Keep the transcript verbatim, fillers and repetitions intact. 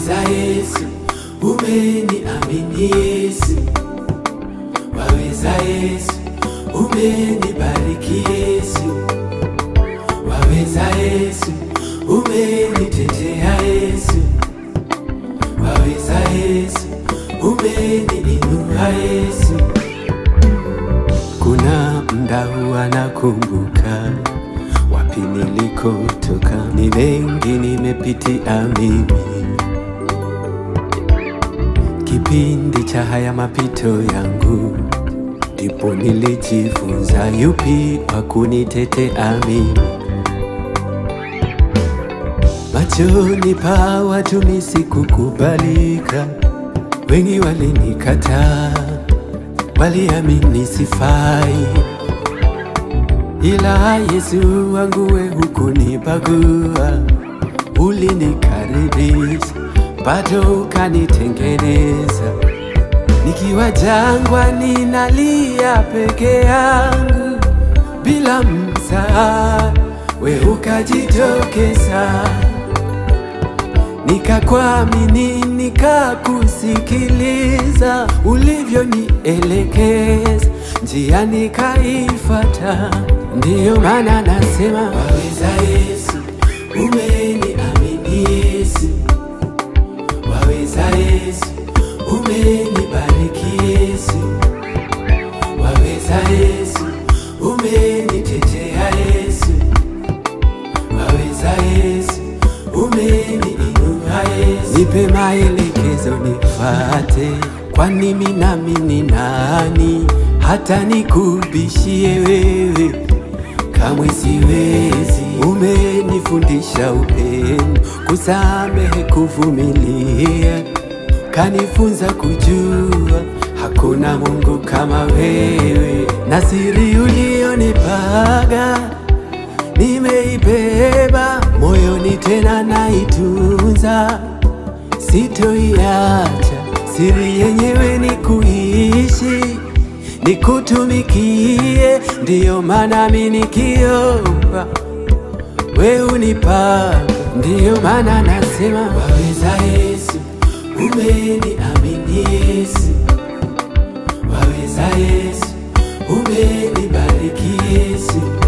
waweza Yesu, umeniamini Yesu, waweza Yesu, umenibariki Yesu, waweza Yesu, umenitetea Yesu, waweza Yesu, umeniinua Yesu. Kuna muda huwa nakumbuka wapi nilikotoka, ni mengi nimepitia mimi. Kipindi cha haya mapito yangu, ndipo nilijifunza yupi wa kunitetea mimi. Machoni pa watu mimi sikukubalika, wengi walinikataa, waliamini sifai, ila Yesu wangu we hukunibagua, ulinikaribisha, bado ukanitengeneza. Nikiwa jangwani nalia peke yangu, bila msaada we ukajitokeza. Nikakuamini, nikakusikiliza, ulivyonielekeza njia nikaifuata. Ndiyo maana nasema waweza Yesu, umeniamini Yesu, waweza Yesu, umenibariki Yesu, waweza Yesu, umenitetea Yesu, waweza Yesu, umeniinua Yesu. Nipe maelekezo nifuate, kwani mimi nami ni nani hata nikubishie wewe? Kamwe siwezi. Umenifundisha upendo, kusamehe, kuvumilia, kanifunza kujua hakuna Mungu kama wewe. Na siri ulionipaga nimeibeba moyoni, tena naitunza, sitoiacha. Siri yenyewe ni kuishi, nikutumikie, ndiyo maana mimi nikiomba we unipanga. Ndiyo maana nasema waweza Yesu, umeniamini Yesu, waweza Yesu, umenibariki Yesu,